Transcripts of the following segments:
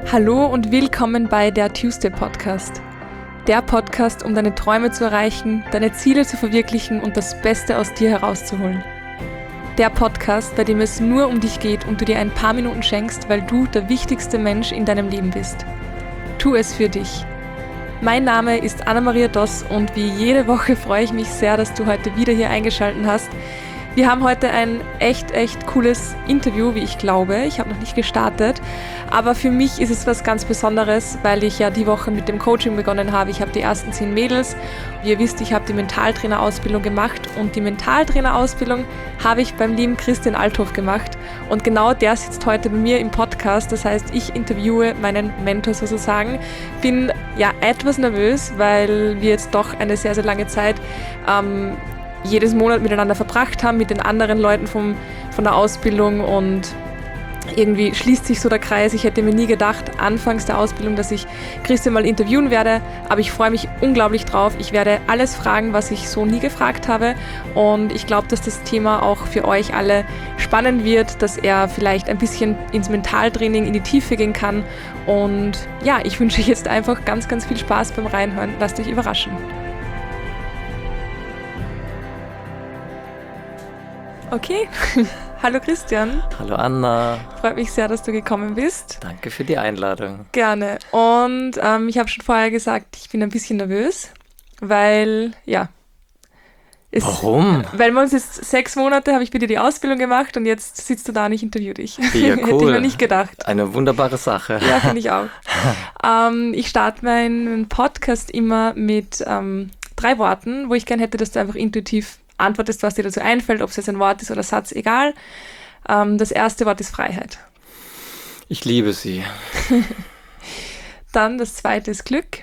Hallo und willkommen bei der Tuesday Podcast. Der Podcast, um deine Träume zu erreichen, deine Ziele zu verwirklichen und das Beste aus dir herauszuholen. Der Podcast, bei dem es nur um dich geht und du dir ein paar Minuten schenkst, weil du der wichtigste Mensch in deinem Leben bist. Tu es für dich. Mein Name ist Anna-Maria Doss und wie jede Woche freue ich mich sehr, dass du heute wieder hier eingeschaltet hast. Wir haben heute ein echt cooles Interview, wie ich glaube. Ich habe noch nicht gestartet, aber für mich ist es was ganz Besonderes, weil ich ja die Woche mit dem Coaching begonnen habe. Ich habe die ersten 10 Mädels. Wie ihr wisst, ich habe die Mentaltrainer-Ausbildung gemacht und die Mentaltrainer-Ausbildung habe ich beim lieben Christian Althoff gemacht und genau der sitzt heute bei mir im Podcast. Das heißt, ich interviewe meinen Mentor sozusagen. Bin ja etwas nervös, weil wir jetzt doch eine sehr lange Zeit jedes Monat miteinander verbracht haben, mit den anderen Leuten von der Ausbildung und irgendwie schließt sich so der Kreis. Ich hätte mir nie gedacht, anfangs der Ausbildung, dass ich Christian mal interviewen werde, aber ich freue mich unglaublich drauf. Ich werde alles fragen, was ich so nie gefragt habe und ich glaube, dass das Thema auch für euch alle spannend wird, dass er vielleicht ein bisschen ins Mentaltraining in die Tiefe gehen kann und ja, ich wünsche euch jetzt einfach ganz viel Spaß beim Reinhören. Lasst euch überraschen. Okay, hallo Christian. Hallo Anna. Freut mich sehr, dass du gekommen bist. Danke für die Einladung. Gerne. Und ich habe schon vorher gesagt, ich bin ein bisschen nervös, weil, ja. Warum? Weil wir uns jetzt 6 Monate, habe ich bei dir die Ausbildung gemacht und jetzt sitzt du da und ich interview dich. Ja, cool. Hätte ich mir nicht gedacht. Eine wunderbare Sache. Ja, finde ich auch. Ich starte meinen Podcast immer mit 3 Worten, wo ich gerne hätte, dass du einfach intuitiv antwortest, was dir dazu einfällt, ob es jetzt ein Wort ist oder Satz, egal. Das erste Wort ist Freiheit. Ich liebe sie. Dann das zweite ist Glück.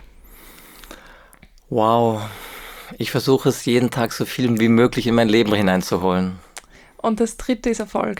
Wow. Ich versuche es jeden Tag so viel wie möglich in mein Leben hineinzuholen. Und das dritte ist Erfolg.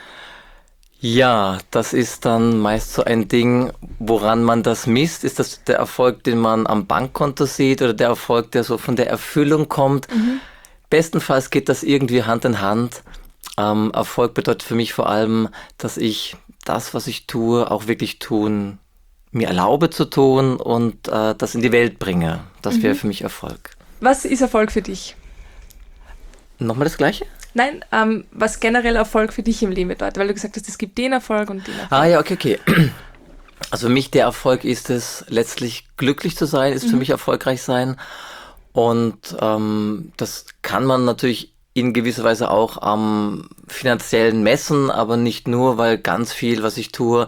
Ja, das ist dann meist so ein Ding, woran man das misst. Ist das der Erfolg, den man am Bankkonto sieht oder der Erfolg, der so von der Erfüllung kommt? Bestenfalls geht das irgendwie Hand in Hand. Erfolg bedeutet für mich vor allem, dass ich das, was ich tue, auch wirklich tun, mir erlaube zu tun und das in die Welt bringe. Das wäre für mich Erfolg. Was ist Erfolg für dich? Nochmal das Gleiche? Nein, was generell Erfolg für dich im Leben bedeutet, weil du gesagt hast, es gibt den Erfolg und den Erfolg. Ah ja, okay. Also für mich der Erfolg ist es, letztlich glücklich zu sein, ist für mich erfolgreich sein. Und das kann man natürlich in gewisser Weise auch am finanziellen messen, aber nicht nur, weil ganz viel, was ich tue,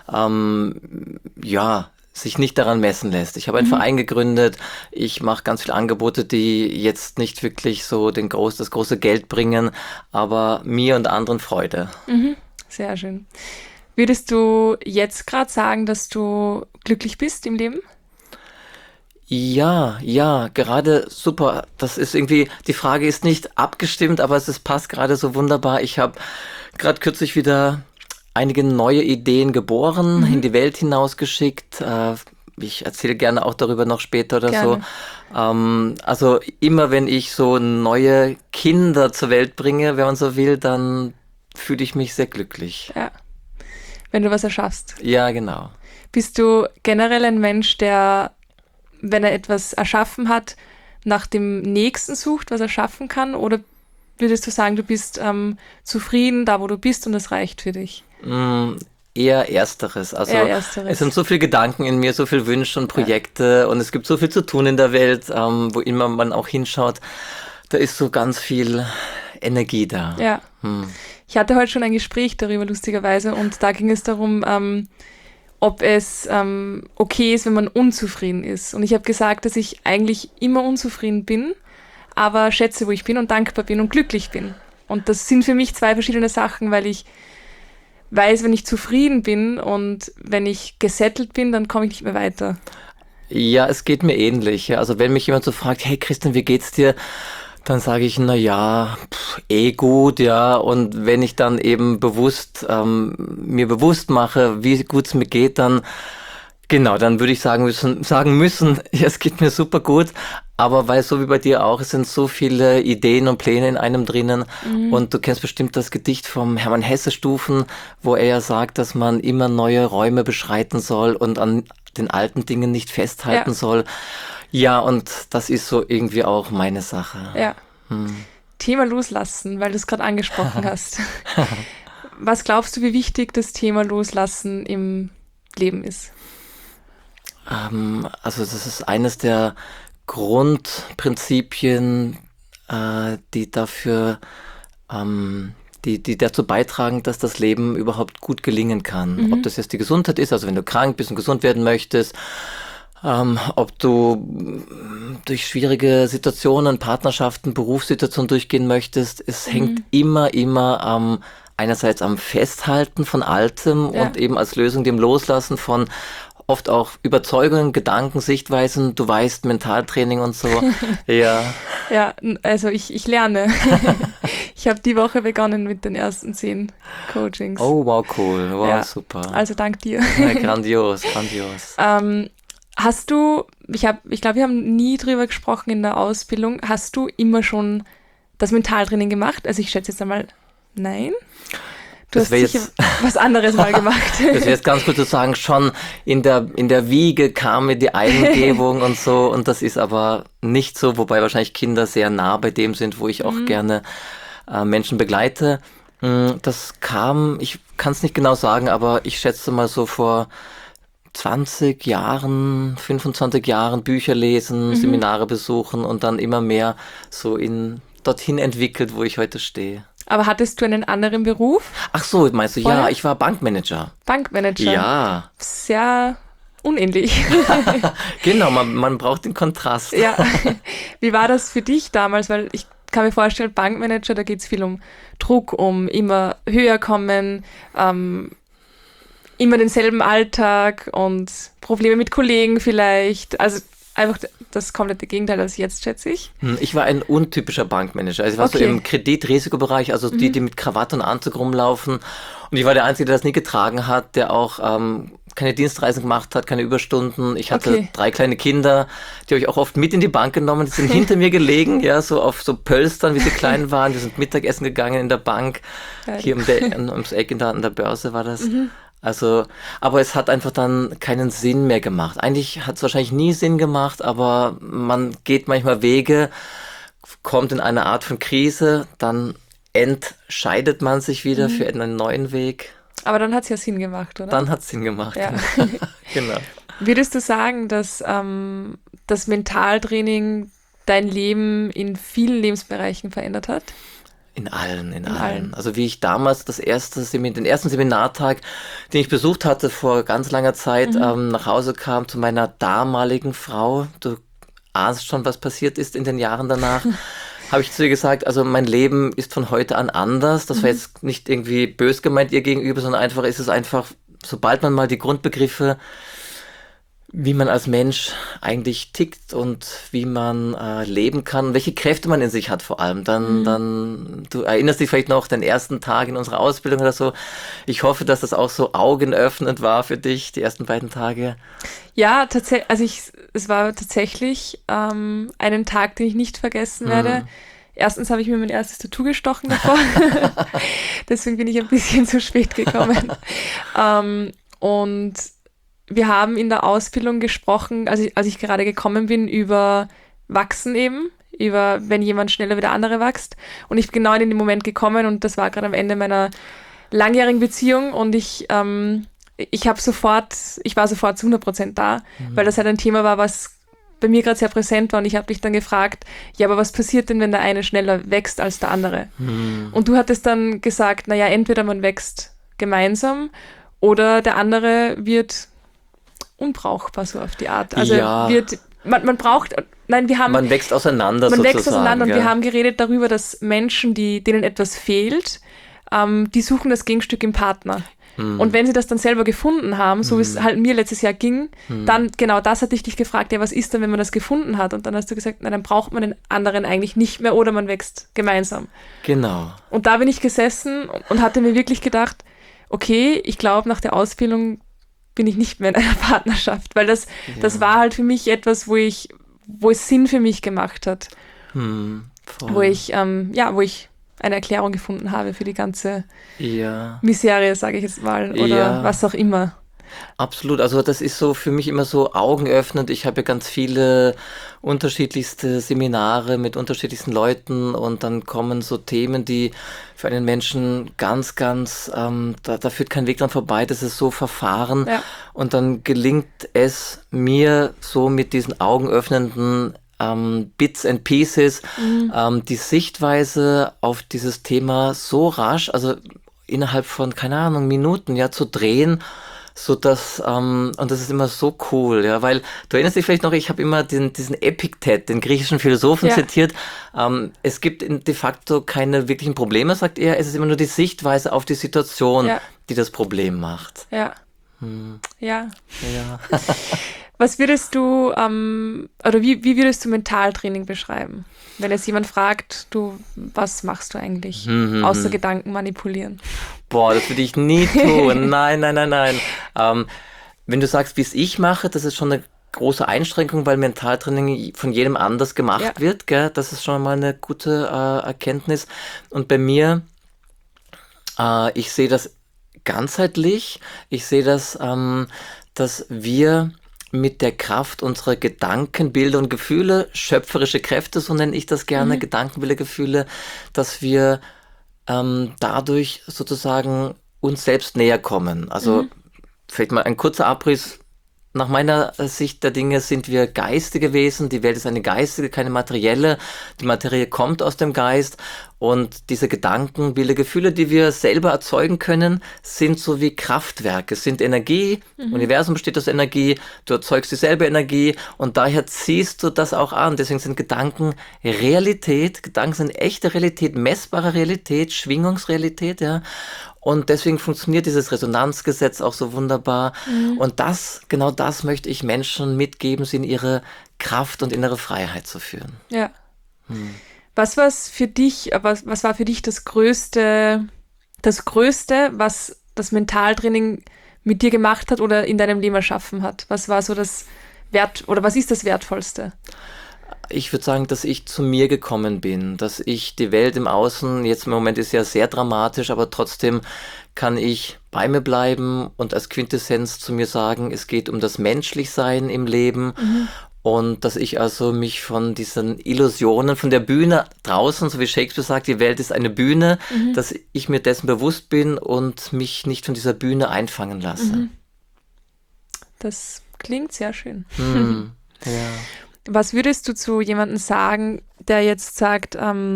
sich nicht daran messen lässt. Ich habe einen Verein gegründet, ich mache ganz viele Angebote, die jetzt nicht wirklich so das große Geld bringen, aber mir und anderen Freude. Sehr schön. Würdest du jetzt gerade sagen, dass du glücklich bist im Leben? Ja, gerade super. Das ist irgendwie, die Frage ist nicht abgestimmt, aber es passt gerade so wunderbar. Ich habe gerade kürzlich wieder einige neue Ideen geboren, in die Welt hinausgeschickt. Ich erzähle gerne auch darüber noch später oder gerne. So. Also immer wenn ich so neue Kinder zur Welt bringe, wenn man so will, dann fühle ich mich sehr glücklich. Ja, wenn du was erschaffst. Ja, genau. Bist du generell ein Mensch, der, wenn er etwas erschaffen hat, nach dem Nächsten sucht, was er schaffen kann? Oder würdest du sagen, du bist zufrieden da, wo du bist und das reicht für dich? Eher Ersteres. Also es sind so viele Gedanken in mir, so viele Wünsche und Projekte und es gibt so viel zu tun in der Welt, wo immer man auch hinschaut. Da ist so ganz viel Energie da. Ja. Ich hatte heute schon ein Gespräch darüber, lustigerweise, und da ging es darum, ob es okay ist, wenn man unzufrieden ist. Und ich habe gesagt, dass ich eigentlich immer unzufrieden bin, aber schätze, wo ich bin und dankbar bin und glücklich bin. Und das sind für mich 2 verschiedene Sachen, weil ich weiß, wenn ich zufrieden bin und wenn ich gesettelt bin, dann komme ich nicht mehr weiter. Ja, es geht mir ähnlich. Ja. Also wenn mich jemand so fragt, hey Christian, wie geht's dir? Dann sage ich, gut, ja. Und wenn ich dann eben mir bewusst mache, wie gut es mir geht, dann Genau, dann würde ich sagen müssen, ja, es geht mir super gut, aber weil so wie bei dir auch, es sind so viele Ideen und Pläne in einem drinnen und du kennst bestimmt das Gedicht vom Hermann Hesse Stufen, wo er ja sagt, dass man immer neue Räume beschreiten soll und an den alten Dingen nicht festhalten soll. Ja, und das ist so irgendwie auch meine Sache. Ja. Thema Loslassen, weil du es gerade angesprochen hast. Was glaubst du, wie wichtig das Thema Loslassen im Leben ist? Also das ist eines der Grundprinzipien, die dafür, die dazu beitragen, dass das Leben überhaupt gut gelingen kann. Ob das jetzt die Gesundheit ist, also wenn du krank bist und gesund werden möchtest, ob du durch schwierige Situationen, Partnerschaften, Berufssituationen durchgehen möchtest, es hängt immer einerseits am Festhalten von Altem und eben als Lösung dem Loslassen von oft auch Überzeugungen, Gedanken, Sichtweisen, du weißt, Mentaltraining und so. Ja. Ja, also ich lerne. Ich habe die Woche begonnen mit den ersten 10 Coachings. Oh, wow, cool. Wow, super. Also dank dir. Ja, grandios. Hast du, ich glaube, wir haben nie drüber gesprochen in der Ausbildung, hast du immer schon das Mentaltraining gemacht? Also ich schätze jetzt einmal, nein? Du hast sicher was anderes mal gemacht. Das wäre jetzt ganz gut zu sagen, schon in der Wiege kam mir die Eingebung und so, und das ist aber nicht so, wobei wahrscheinlich Kinder sehr nah bei dem sind, wo ich auch gerne Menschen begleite. Das kam, ich kann es nicht genau sagen, aber ich schätze mal so vor 20 Jahren, 25 Jahren Bücher lesen, Seminare besuchen und dann immer mehr so dorthin entwickelt, wo ich heute stehe. Aber hattest du einen anderen Beruf? Ach so, meinst du? Vorher? Ja, ich war Bankmanager. Bankmanager? Ja. Sehr unähnlich. Genau, man braucht den Kontrast. Ja. Wie war das für dich damals? Weil ich kann mir vorstellen, Bankmanager, da geht es viel um Druck, um immer höher kommen, immer denselben Alltag und Probleme mit Kollegen vielleicht. Also einfach das komplette Gegenteil als jetzt, schätze ich. Ich war ein untypischer Bankmanager. Also ich war so im Kreditrisikobereich, also die mit Krawatte und Anzug rumlaufen. Und ich war der Einzige, der das nie getragen hat, der auch keine Dienstreisen gemacht hat, keine Überstunden. Ich hatte 3 kleine Kinder, die habe ich auch oft mit in die Bank genommen. Die sind hinter mir gelegen, ja, so auf so Pölstern, wie sie klein waren. Wir sind Mittagessen gegangen in der Bank. Hier ums Eck an der Börse war das. Also, aber es hat einfach dann keinen Sinn mehr gemacht. Eigentlich hat es wahrscheinlich nie Sinn gemacht, aber man geht manchmal Wege, kommt in eine Art von Krise, dann entscheidet man sich wieder für einen neuen Weg. Aber dann hat es ja Sinn gemacht, oder? Dann hat es Sinn gemacht. Ja. Genau. Würdest du sagen, dass das Mentaltraining dein Leben in vielen Lebensbereichen verändert hat? In allen. Also wie ich damals den ersten Seminartag, den ich besucht hatte vor ganz langer Zeit, nach Hause kam zu meiner damaligen Frau. Du ahnst schon, was passiert ist in den Jahren danach. Habe ich zu ihr gesagt, also mein Leben ist von heute an anders. Das war jetzt nicht irgendwie bös gemeint ihr gegenüber, sondern ist es einfach, sobald man mal die Grundbegriffe, wie man als Mensch eigentlich tickt und wie man leben kann, welche Kräfte man in sich hat vor allem. Dann, du erinnerst dich vielleicht noch den ersten Tag in unserer Ausbildung oder so. Ich hoffe, dass das auch so augenöffnend war für dich, die ersten beiden Tage. Ja, tatsächlich, also es war tatsächlich einen Tag, den ich nicht vergessen werde. Erstens habe ich mir mein erstes Tattoo gestochen davor. Deswegen bin ich ein bisschen zu spät gekommen. Und wir haben in der Ausbildung gesprochen, als ich gerade gekommen bin, über Wachsen eben, über wenn jemand schneller wie der andere wächst. Und ich bin genau in den Moment gekommen und das war gerade am Ende meiner langjährigen Beziehung und ich war sofort zu 100% da, weil das halt ein Thema war, was bei mir gerade sehr präsent war und ich habe mich dann gefragt, ja, aber was passiert denn, wenn der eine schneller wächst als der andere? Und du hattest dann gesagt, naja, entweder man wächst gemeinsam oder der andere wird unbrauchbar, so auf die Art. Also man wächst auseinander sozusagen. Man wächst auseinander und wir haben geredet darüber, dass Menschen, denen etwas fehlt, die suchen das Gegenstück im Partner. Und wenn sie das dann selber gefunden haben, so wie es halt mir letztes Jahr ging, dann genau das hatte ich dich gefragt, ja, was ist denn, wenn man das gefunden hat? Und dann hast du gesagt, na, dann braucht man den anderen eigentlich nicht mehr oder man wächst gemeinsam. Genau. Und da bin ich gesessen und hatte mir wirklich gedacht, okay, ich glaube, nach der Ausbildung bin ich nicht mehr in einer Partnerschaft, weil das war halt für mich etwas, wo es Sinn für mich gemacht hat. Voll. Wo ich eine Erklärung gefunden habe für die ganze Miserie, sage ich jetzt mal, oder was auch immer. Absolut, also das ist so für mich immer so augenöffnend. Ich habe ja ganz viele unterschiedlichste Seminare mit unterschiedlichsten Leuten und dann kommen so Themen, die für einen Menschen ganz, ganz, da führt kein Weg dran vorbei, das ist so verfahren. Ja. Und dann gelingt es mir so mit diesen augenöffnenden Bits and Pieces, die Sichtweise auf dieses Thema so rasch, also innerhalb von, keine Ahnung, Minuten, zu drehen, so dass, und das ist immer so cool, weil du erinnerst dich vielleicht noch, ich habe immer diesen Epiktet, den griechischen Philosophen zitiert, es gibt de facto keine wirklichen Probleme, sagt er, es ist immer nur die Sichtweise auf die Situation, die das Problem macht. Ja. Was würdest du, oder wie würdest du Mentaltraining beschreiben? Wenn jetzt jemand fragt, was machst du eigentlich, außer Gedanken manipulieren? Boah, das würde ich nie tun. Nein. Wenn du sagst, wie es ich mache, das ist schon eine große Einschränkung, weil Mentaltraining von jedem anders gemacht wird. Gell? Das ist schon mal eine gute Erkenntnis. Und bei mir, ich sehe das ganzheitlich. Ich sehe das, dass wir mit der Kraft unserer Gedanken, Bilder und Gefühle, schöpferische Kräfte, so nenne ich das gerne, Gedanken, Bilder, Gefühle, dass wir dadurch sozusagen uns selbst näher kommen. Also vielleicht mal ein kurzer Abriss. Nach meiner Sicht der Dinge sind wir geistige Wesen. Die Welt ist eine geistige, keine materielle. Die Materie kommt aus dem Geist. Und diese Gedanken, Bilder, Gefühle, die wir selber erzeugen können, sind so wie Kraftwerke, sind Energie. Universum besteht aus Energie. Du erzeugst dieselbe Energie und daher ziehst du das auch an. Deswegen sind Gedanken Realität. Gedanken sind echte Realität, messbare Realität, Schwingungsrealität, Und deswegen funktioniert dieses Resonanzgesetz auch so wunderbar. Und genau das möchte ich Menschen mitgeben, sie in ihre Kraft und innere Freiheit zu führen. Ja. Was war für dich das Größte, was das Mentaltraining mit dir gemacht hat oder in deinem Leben erschaffen hat? Was war so was ist das Wertvollste? Ich würde sagen, dass ich zu mir gekommen bin, dass ich die Welt im Außen, jetzt im Moment ist ja sehr dramatisch, aber trotzdem kann ich bei mir bleiben und als Quintessenz zu mir sagen, es geht um das Menschlichsein im Leben und dass ich also mich von diesen Illusionen, von der Bühne draußen, so wie Shakespeare sagt, die Welt ist eine Bühne, dass ich mir dessen bewusst bin und mich nicht von dieser Bühne einfangen lasse. Das klingt sehr schön. Ja. Was würdest du zu jemandem sagen, der jetzt sagt,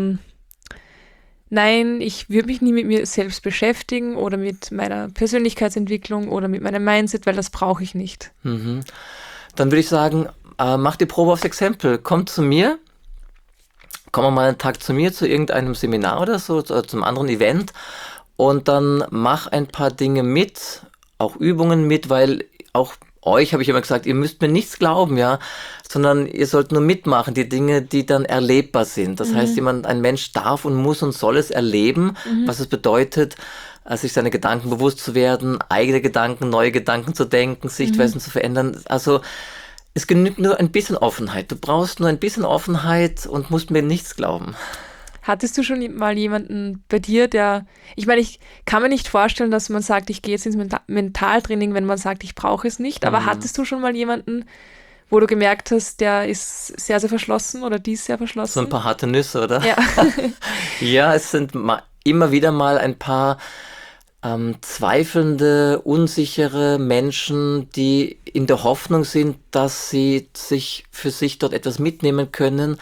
nein, ich würde mich nie mit mir selbst beschäftigen oder mit meiner Persönlichkeitsentwicklung oder mit meinem Mindset, weil das brauche ich nicht. Dann würde ich sagen, mach die Probe aufs Exempel. Komm zu mir, komm mal einen Tag zu mir, zu irgendeinem Seminar oder so, zum anderen Event und dann mach ein paar Dinge mit, auch Übungen mit, weil auch euch habe ich immer gesagt, ihr müsst mir nichts glauben, sondern ihr sollt nur mitmachen, die Dinge, die dann erlebbar sind. Das heißt, ein Mensch darf und muss und soll es erleben, was es bedeutet, sich seine Gedanken bewusst zu werden, eigene Gedanken, neue Gedanken zu denken, Sichtweisen zu verändern. Also es genügt nur ein bisschen Offenheit. Du brauchst nur ein bisschen Offenheit und musst mir nichts glauben. Hattest du schon mal jemanden bei dir, ich kann mir nicht vorstellen, dass man sagt, ich gehe jetzt ins Mentaltraining, wenn man sagt, ich brauche es nicht, aber hattest du schon mal jemanden, wo du gemerkt hast, der ist sehr, sehr verschlossen oder die ist sehr verschlossen? So ein paar harte Nüsse, oder? Ja. Ja, es sind immer wieder mal ein paar zweifelnde, unsichere Menschen, die in der Hoffnung sind, dass sie für sich dort etwas mitnehmen können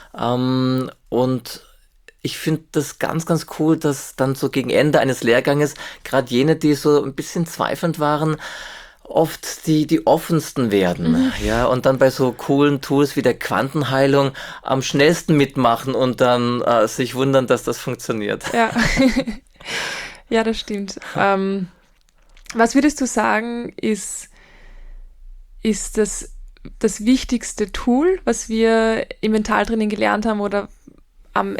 und ich finde das ganz, ganz cool, dass dann so gegen Ende eines Lehrganges gerade jene, die so ein bisschen zweifelnd waren, oft die offensten werden. Und dann bei so coolen Tools wie der Quantenheilung am schnellsten mitmachen und dann sich wundern, dass das funktioniert. Ja, ja, das stimmt. Was würdest du sagen, ist das wichtigste Tool, was wir im Mentaltraining gelernt haben oder am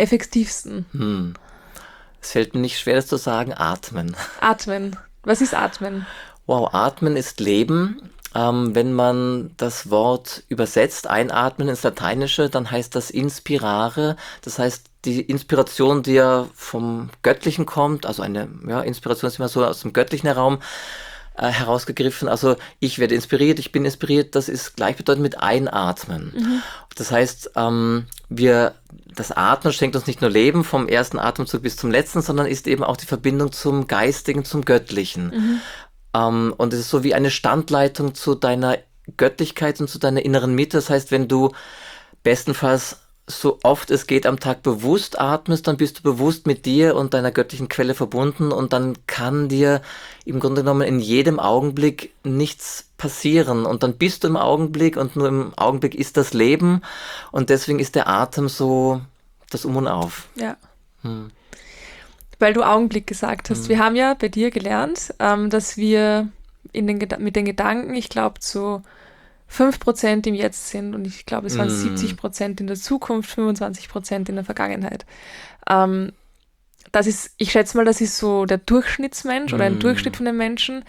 effektivsten? Es fällt mir nicht schwer, das zu sagen, atmen. Atmen. Was ist Atmen? Wow, atmen ist Leben. Wenn man das Wort übersetzt, einatmen ins Lateinische, dann heißt das inspirare. Das heißt, die Inspiration, die ja vom Göttlichen kommt, also eine Inspiration ist immer so aus dem göttlichen Raum herausgegriffen. Also ich werde inspiriert, ich bin inspiriert, das ist gleichbedeutend mit einatmen. Das heißt, das Atmen schenkt uns nicht nur Leben vom ersten Atemzug bis zum letzten, sondern ist eben auch die Verbindung zum Geistigen, zum Göttlichen. Und es ist so wie eine Standleitung zu deiner Göttlichkeit und zu deiner inneren Mitte. Das heißt, wenn du bestenfalls so oft es geht am Tag bewusst atmest, dann bist du bewusst mit dir und deiner göttlichen Quelle verbunden und dann kann dir im Grunde genommen in jedem Augenblick nichts passieren und dann bist du im Augenblick und nur im Augenblick ist das Leben und deswegen ist der Atem so das Um und Auf. Ja. Weil du Augenblick gesagt hast. Wir haben ja bei dir gelernt, dass wir mit den Gedanken, ich glaube, zu 5% im Jetzt sind und ich glaube, es waren 70% in der Zukunft, 25% in der Vergangenheit. Ich schätze mal, das ist so der Durchschnittsmensch oder ein Durchschnitt von den Menschen.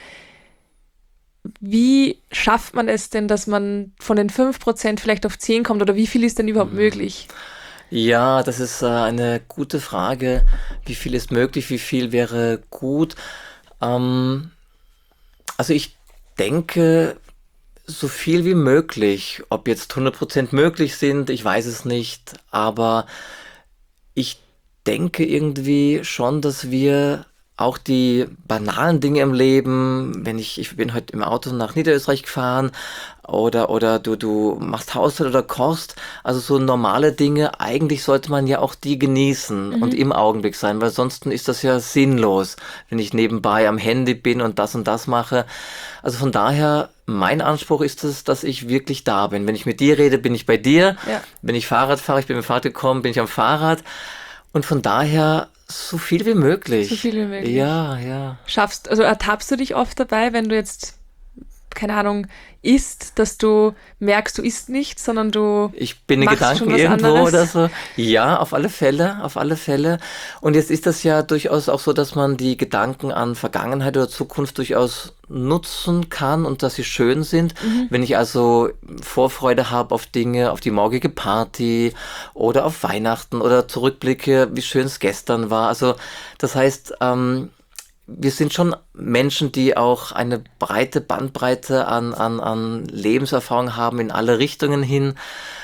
Wie schafft man es denn, dass man von den 5% vielleicht auf 10 kommt oder wie viel ist denn überhaupt möglich? Ja, das ist eine gute Frage. Wie viel ist möglich? Wie viel wäre gut? Also ich denke, so viel wie möglich. Ob jetzt 100% möglich sind, ich weiß es nicht. Aber ich denke irgendwie schon, dass wir auch die banalen Dinge im Leben, ich bin heute im Auto nach Niederösterreich gefahren oder du machst Haushalt oder kochst, also so normale Dinge, eigentlich sollte man ja auch die genießen und im Augenblick sein, weil sonst ist das ja sinnlos, wenn ich nebenbei am Handy bin und das mache. Also von daher, mein Anspruch ist es, dass ich wirklich da bin. Wenn ich mit dir rede, bin ich bei dir. Ja. Wenn ich Fahrrad fahre, ich bin mit dem Fahrrad gekommen, bin ich am Fahrrad. Und von daher so viel wie möglich. So viel wie möglich. Ja. Ertappst du dich oft dabei, wenn du jetzt, keine Ahnung, isst, dass du merkst, du isst nicht, sondern ich bin in Gedanken irgendwo anderes. Oder so. Ja, auf alle Fälle. Und jetzt ist das ja durchaus auch so, dass man die Gedanken an Vergangenheit oder Zukunft durchaus nutzen kann und dass sie schön sind. Wenn ich also Vorfreude habe auf Dinge, auf die morgige Party oder auf Weihnachten oder zurückblicke, wie schön es gestern war. Also das heißt, wir sind schon Menschen, die auch eine breite Bandbreite an Lebenserfahrung haben in alle Richtungen hin.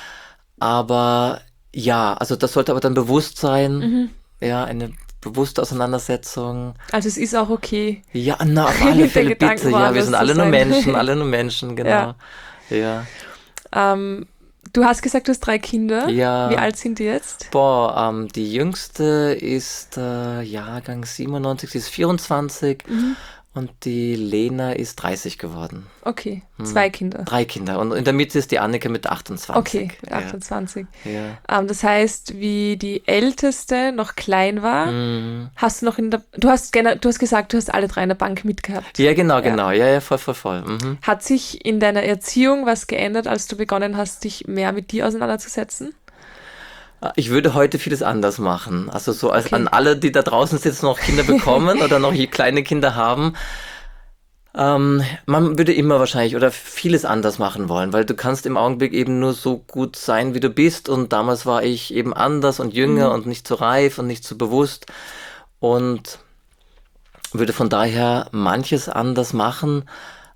Aber ja, also das sollte aber dann bewusst sein. Ja, eine bewusste Auseinandersetzung. Also es ist auch okay. Ja, auf alle Fälle, bitte. Ja, wir sind alle nur Menschen, genau. Ja. Du hast gesagt, du hast 3 Kinder. Ja. Wie alt sind die jetzt? Die jüngste ist Jahrgang 97, sie ist 24 und die Lena ist 30 geworden. Okay, 2 Kinder. 3 Kinder und in der Mitte ist die Annika mit 28. Okay, mit 28. Ja. Das heißt, wie die Älteste noch klein war, hast du noch du hast gesagt, du hast alle 3 in der Bank mitgehabt. Ja, genau. Ja, voll. Hat sich in deiner Erziehung was geändert, als du begonnen hast, dich mehr mit dir auseinanderzusetzen? Ich würde heute vieles anders machen. Also so als an alle, die da draußen sitzen, noch Kinder bekommen oder noch kleine Kinder haben. Man würde immer wahrscheinlich oder vieles anders machen wollen, weil du kannst im Augenblick eben nur so gut sein, wie du bist. Und damals war ich eben anders und jünger und nicht so reif und nicht so bewusst. Und würde von daher manches anders machen.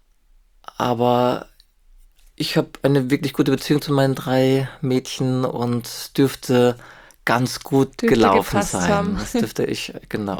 Aber ich habe eine wirklich gute Beziehung zu meinen 3 Mädchen und es dürfte ganz gut gelaufen sein. Das dürfte ich, genau.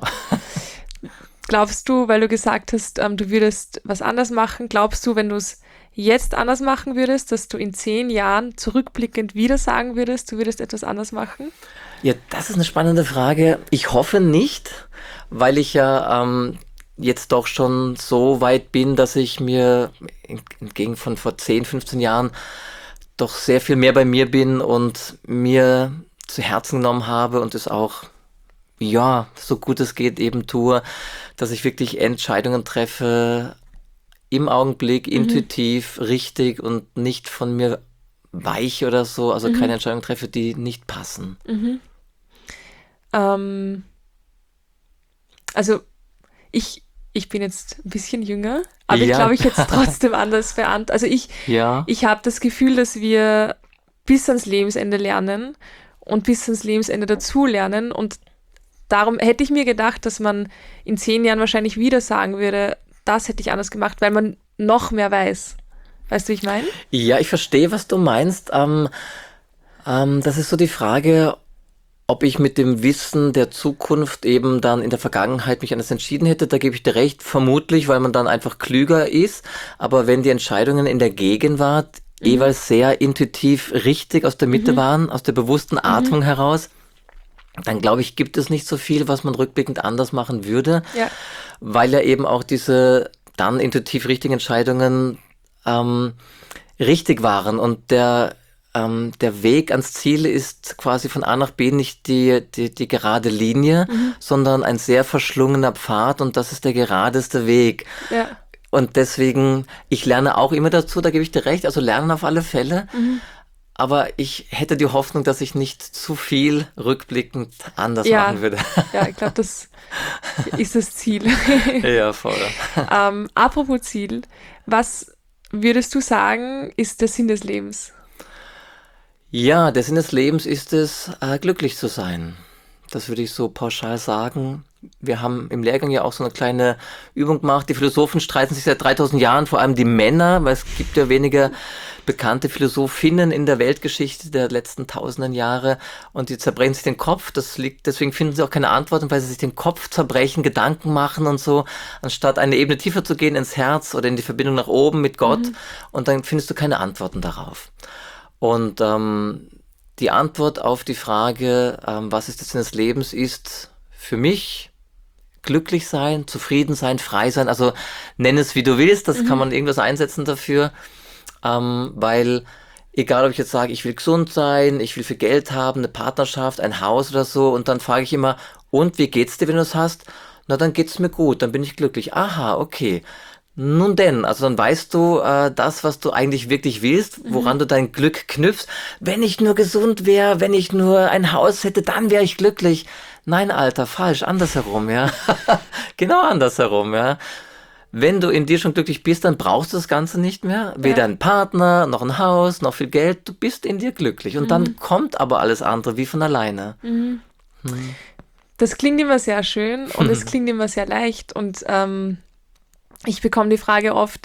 Glaubst du, weil du gesagt hast, du würdest was anders machen, glaubst du, wenn du es jetzt anders machen würdest, dass du in 10 Jahren zurückblickend wieder sagen würdest, du würdest etwas anders machen? Ja, das ist eine spannende Frage. Ich hoffe nicht, weil ich ja jetzt doch schon so weit bin, dass ich mir entgegen von vor 10, 15 Jahren doch sehr viel mehr bei mir bin und mir zu Herzen genommen habe und es auch, ja, so gut es geht eben tue, dass ich wirklich Entscheidungen treffe im Augenblick, intuitiv, richtig und nicht von mir weich oder so, also keine Entscheidungen treffe, die nicht passen. Also ich ich bin jetzt ein bisschen jünger, aber ich Ja. glaube, ich hätte es trotzdem anders beantwortet. Also Ja. ich habe das Gefühl, dass wir bis ans Lebensende lernen und bis ans Lebensende dazulernen. Und darum hätte ich mir gedacht, dass man in 10 Jahren wahrscheinlich wieder sagen würde, das hätte ich anders gemacht, weil man noch mehr weiß. Weißt du, wie ich meine? Ja, ich verstehe, was du meinst. Das ist so die Frage, ob ich mit dem Wissen der Zukunft eben dann in der Vergangenheit mich anders entschieden hätte. Da gebe ich dir recht, vermutlich, weil man dann einfach klüger ist. Aber wenn die Entscheidungen in der Gegenwart jeweils sehr intuitiv richtig aus der Mitte waren, aus der bewussten Atmung heraus, dann glaube ich, gibt es nicht so viel, was man rückblickend anders machen würde, Ja. weil ja eben auch diese dann intuitiv richtigen Entscheidungen richtig waren. Und der Weg ans Ziel ist quasi von A nach B nicht die gerade Linie, sondern ein sehr verschlungener Pfad, und das ist der geradeste Weg. Ja. Und deswegen, ich lerne auch immer dazu, da gebe ich dir recht, also lernen auf alle Fälle. Aber ich hätte die Hoffnung, dass ich nicht zu viel rückblickend anders machen würde. Ja, ich glaube, das ist das Ziel. Ja, voll. Apropos Ziel, was würdest du sagen, ist der Sinn des Lebens? Ja, der Sinn des Lebens ist es, glücklich zu sein. Das würde ich so pauschal sagen. Wir haben im Lehrgang ja auch so eine kleine Übung gemacht. Die Philosophen streiten sich seit 3000 Jahren, vor allem die Männer, weil es gibt ja weniger bekannte Philosophinnen in der Weltgeschichte der letzten tausenden Jahre, und die zerbrechen sich den Kopf. Deswegen finden sie auch keine Antworten, weil sie sich den Kopf zerbrechen, Gedanken machen und so, anstatt eine Ebene tiefer zu gehen ins Herz oder in die Verbindung nach oben mit Gott, und dann findest du keine Antworten darauf. Und die Antwort auf die Frage, was ist der Sinn des Lebens, ist für mich glücklich sein, zufrieden sein, frei sein. Also nenn es wie du willst, das kann man irgendwas einsetzen dafür, weil egal, ob ich jetzt sage, ich will gesund sein, ich will viel Geld haben, eine Partnerschaft, ein Haus oder so, und dann frage ich immer, und wie geht's dir, wenn du es hast? Na, dann geht's mir gut, dann bin ich glücklich. Aha, okay. Nun denn, also dann weißt du das, was du eigentlich wirklich willst, woran du dein Glück knüpfst. Wenn ich nur gesund wäre, wenn ich nur ein Haus hätte, dann wäre ich glücklich. Nein, Alter, falsch, andersherum, ja. Genau andersherum, ja. Wenn du in dir schon glücklich bist, dann brauchst du das Ganze nicht mehr. Weder einen Partner, noch ein Haus, noch viel Geld. Du bist in dir glücklich. Und dann kommt aber alles andere wie von alleine. Das klingt immer sehr schön und es klingt immer sehr leicht, und ich bekomme die Frage oft,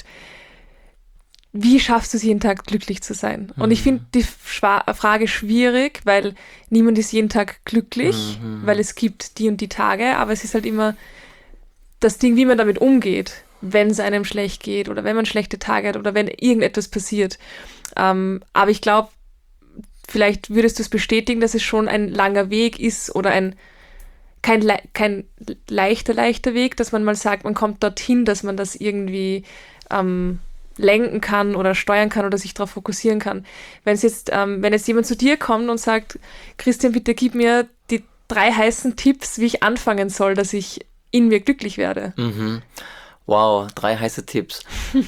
wie schaffst du es jeden Tag glücklich zu sein? Und ich finde die Frage schwierig, weil niemand ist jeden Tag glücklich, weil es gibt die und die Tage, aber es ist halt immer das Ding, wie man damit umgeht, wenn es einem schlecht geht oder wenn man schlechte Tage hat oder wenn irgendetwas passiert. Aber ich glaube, vielleicht würdest du es bestätigen, dass es schon ein langer Weg ist oder kein leichter Weg, dass man mal sagt, man kommt dorthin, dass man das irgendwie lenken kann oder steuern kann oder sich darauf fokussieren kann. Wenn jetzt jemand zu dir kommt und sagt, Christian, bitte gib mir die 3 heißen Tipps, wie ich anfangen soll, dass ich in mir glücklich werde. Wow, 3 heiße Tipps.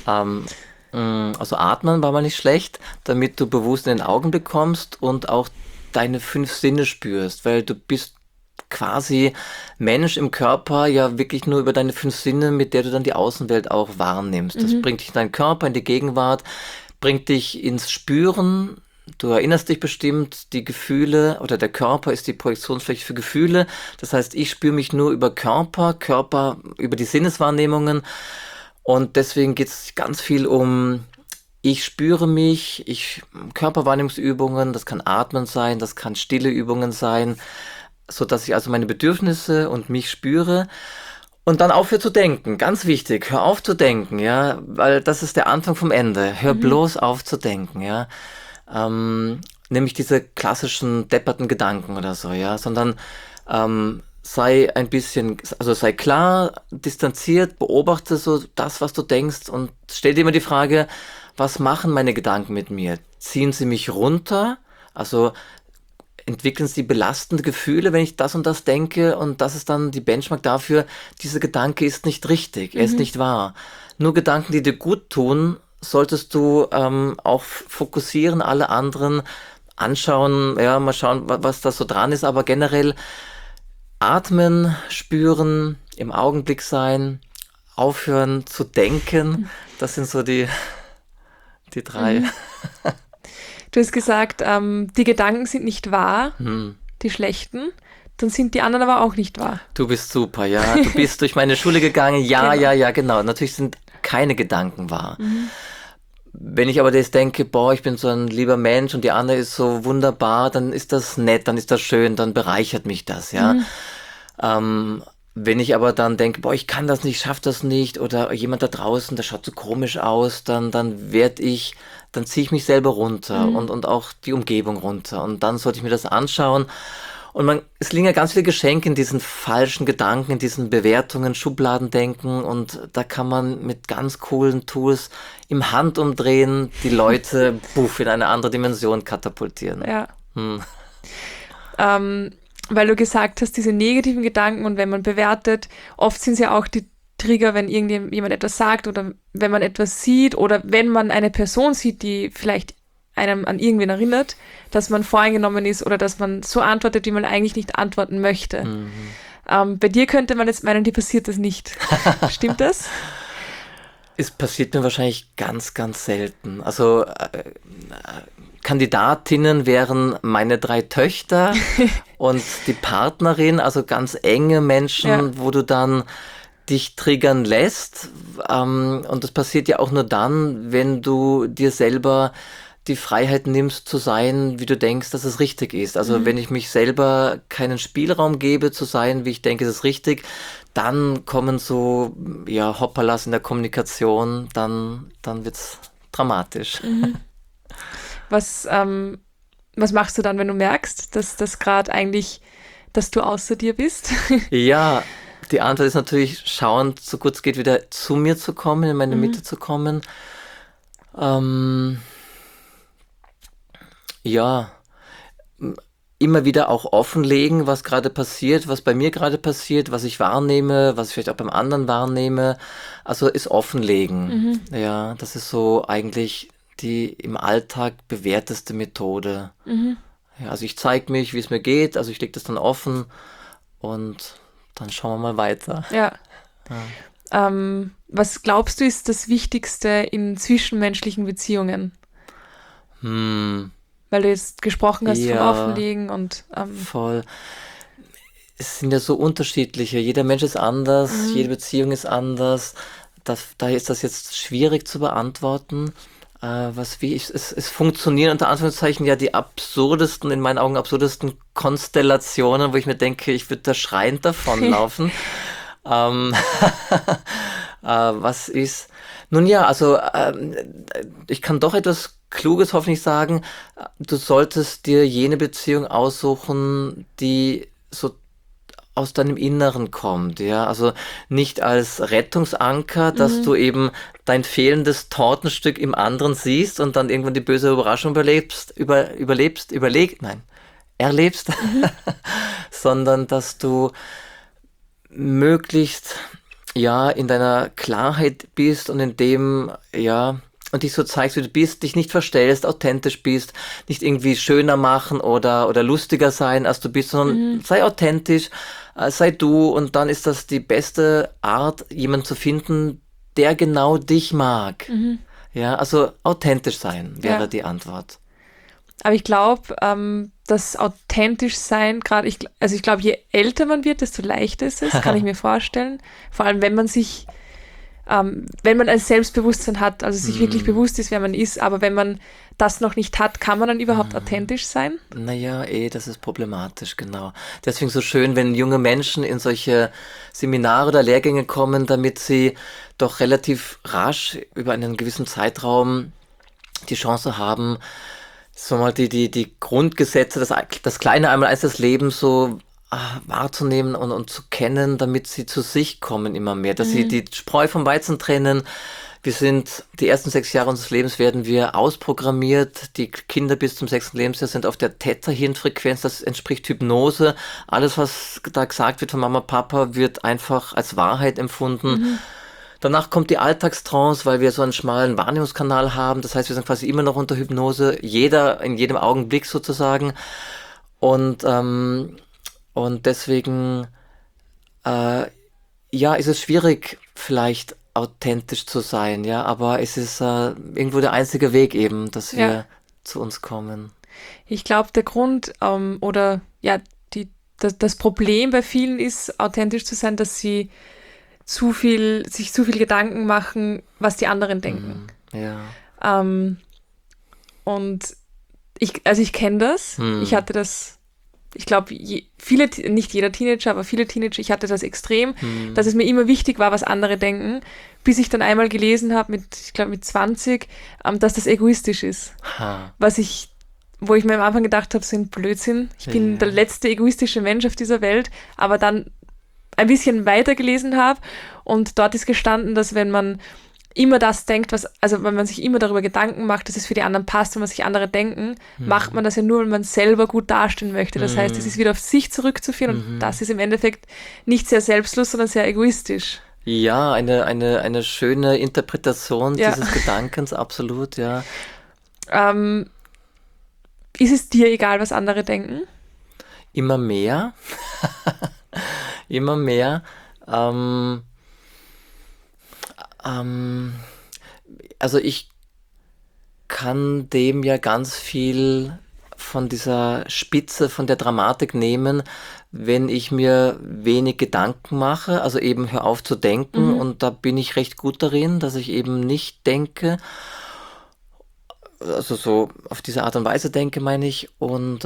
Also atmen war mal nicht schlecht, damit du bewusst in den Augenblick kommst und auch deine 5 Sinne spürst, weil du bist quasi Mensch im Körper ja wirklich nur über deine 5 Sinne, mit der du dann die Außenwelt auch wahrnimmst. Das bringt dich in deinen Körper, in die Gegenwart, bringt dich ins Spüren. Du erinnerst dich bestimmt, die Gefühle oder der Körper ist die Projektionsfläche für Gefühle. Das heißt, ich spüre mich nur über Körper über die Sinneswahrnehmungen, und deswegen geht es ganz viel um ich spüre mich, Körperwahrnehmungsübungen, das kann Atmen sein, das kann stille Übungen sein, so dass ich also meine Bedürfnisse und mich spüre und dann aufhöre zu denken. Ganz wichtig, hör auf zu denken, ja, weil das ist der Anfang vom Ende. Hör bloß auf zu denken, ja. Nämlich diese klassischen depperten Gedanken oder so, ja, sondern sei klar, distanziert, beobachte so das, was du denkst, und stell dir immer die Frage, was machen meine Gedanken mit mir? Ziehen sie mich runter? Also entwickeln sie belastende Gefühle, wenn ich das und das denke, und das ist dann die Benchmark dafür, dieser Gedanke ist nicht richtig, er ist nicht wahr. Nur Gedanken, die dir gut tun, solltest du auch fokussieren, alle anderen anschauen, ja, mal schauen, was da so dran ist, aber generell atmen, spüren, im Augenblick sein, aufhören zu denken. Das sind so die drei. Du hast gesagt, die Gedanken sind nicht wahr, die schlechten. Dann sind die anderen aber auch nicht wahr. Du bist super, ja. Du bist durch meine Schule gegangen. Ja, Genau. ja, genau. Natürlich sind keine Gedanken wahr. Wenn ich aber das denke, boah, ich bin so ein lieber Mensch und die andere ist so wunderbar, dann ist das nett, dann ist das schön, dann bereichert mich das, ja. Wenn ich aber dann denke, boah, ich kann das nicht, schaff das nicht, oder jemand da draußen, der schaut so komisch aus, dann ziehe ich mich selber runter und auch die Umgebung runter. Und dann sollte ich mir das anschauen. Und es liegen ja ganz viele Geschenke in diesen falschen Gedanken, in diesen Bewertungen, Schubladendenken, und da kann man mit ganz coolen Tools im Handumdrehen die Leute in eine andere Dimension katapultieren. Ja. Weil du gesagt hast, diese negativen Gedanken, und wenn man bewertet, oft sind es ja auch die Trigger, wenn irgendjemand etwas sagt oder wenn man etwas sieht oder wenn man eine Person sieht, die vielleicht einem an irgendwen erinnert, dass man voreingenommen ist oder dass man so antwortet, wie man eigentlich nicht antworten möchte. Bei dir könnte man jetzt meinen, dir passiert das nicht. Stimmt das? Es passiert mir wahrscheinlich ganz, ganz selten. Also Kandidatinnen wären meine 3 Töchter und die Partnerin, also ganz enge Menschen, wo du dann dich triggern lässt. Und das passiert ja auch nur dann, wenn du dir selber die Freiheit nimmst zu sein, wie du denkst, dass es richtig ist. Also wenn ich mich selber keinen Spielraum gebe zu sein, wie ich denke, es ist richtig, dann kommen so Hoppalas in der Kommunikation, dann wird's dramatisch. Was machst du dann, wenn du merkst, dass das gerade eigentlich, dass du außer dir bist? Ja, die Antwort ist natürlich, schauen, so gut es geht, wieder zu mir zu kommen, in meine Mitte zu kommen. Immer wieder auch offenlegen, was gerade passiert, was bei mir gerade passiert, was ich wahrnehme, was ich vielleicht auch beim anderen wahrnehme. Also ist offenlegen. Ja, das ist so eigentlich die im Alltag bewährteste Methode. Ja, also ich zeige mich, wie es mir geht, also ich lege das dann offen und dann schauen wir mal weiter. Ja. Was glaubst du, ist das Wichtigste in zwischenmenschlichen Beziehungen? Weil du jetzt gesprochen hast vom Offenlegen und... Voll. Es sind ja so unterschiedliche. Jeder Mensch ist anders, jede Beziehung ist anders. Daher ist das jetzt schwierig zu beantworten. Es funktionieren unter Anführungszeichen ja die absurdesten, in meinen Augen absurdesten Konstellationen, wo ich mir denke, ich würde da schreiend davonlaufen. Was ist... Nun ja, also ich kann doch etwas Kluges hoffentlich sagen. Du solltest dir jene Beziehung aussuchen, die so aus deinem Inneren kommt, ja, also nicht als Rettungsanker, dass du eben dein fehlendes Tortenstück im anderen siehst und dann irgendwann die böse Überraschung erlebst, sondern dass du möglichst in deiner Klarheit bist und in dem, und dich so zeigst, wie du bist, dich nicht verstellst, authentisch bist, nicht irgendwie schöner machen oder lustiger sein, als du bist, sondern sei authentisch, sei du, und dann ist das die beste Art, jemanden zu finden, der genau dich mag. Ja, also authentisch sein wäre die Antwort. Aber ich glaube, das authentisch sein, gerade ich glaube, je älter man wird, desto leichter ist es, kann ich mir vorstellen. Vor allem, wenn man ein Selbstbewusstsein hat, also sich wirklich bewusst ist, wer man ist, aber wenn man das noch nicht hat, kann man dann überhaupt authentisch sein? Naja, das ist problematisch, genau. Deswegen so schön, wenn junge Menschen in solche Seminare oder Lehrgänge kommen, damit sie doch relativ rasch über einen gewissen Zeitraum die Chance haben, so mal die Grundgesetze, das kleine Einmaleins des Lebens so wahrzunehmen und zu kennen, damit sie zu sich kommen immer mehr, dass sie die Spreu vom Weizen trennen. Die ersten 6 Jahre unseres Lebens werden wir ausprogrammiert. Die Kinder bis zum 6. Lebensjahr sind auf der Theta-Hirnfrequenz, das entspricht Hypnose. Alles, was da gesagt wird von Mama, Papa, wird einfach als Wahrheit empfunden. Danach kommt die Alltagstrance, weil wir so einen schmalen Wahrnehmungskanal haben. Das heißt, wir sind quasi immer noch unter Hypnose, jeder in jedem Augenblick sozusagen. Und deswegen ist es schwierig vielleicht authentisch zu sein, ja, aber es ist irgendwo der einzige Weg eben, dass wir zu uns kommen. Ich glaube, der Grund oder ja, das Problem bei vielen ist, authentisch zu sein, dass sie sich zu viel Gedanken machen, was die anderen denken. Ja. Und ich kenne das. Ich hatte das, ich glaube, nicht jeder Teenager, aber viele Teenager, ich hatte das extrem, dass es mir immer wichtig war, was andere denken, bis ich dann einmal gelesen habe, ich glaube mit 20, dass das egoistisch ist. Wo ich mir am Anfang gedacht habe, so ein Blödsinn. Ich bin der letzte egoistische Mensch auf dieser Welt, aber dann ein bisschen weiter gelesen habe und dort ist gestanden, dass wenn man immer das denkt, wenn man sich immer darüber Gedanken macht, dass es für die anderen passt und was sich andere denken, macht man das ja nur, wenn man selber gut dastehen möchte. Das heißt, es ist wieder auf sich zurückzuführen und das ist im Endeffekt nicht sehr selbstlos, sondern sehr egoistisch. Ja, eine schöne Interpretation dieses Gedankens, absolut, ja. Ist es dir egal, was andere denken? Immer mehr. Immer mehr. Also ich kann dem ja ganz viel von dieser Spitze, von der Dramatik nehmen, wenn ich mir wenig Gedanken mache, also eben hör auf zu denken und da bin ich recht gut darin, dass ich eben nicht denke, also so auf diese Art und Weise denke, meine ich, und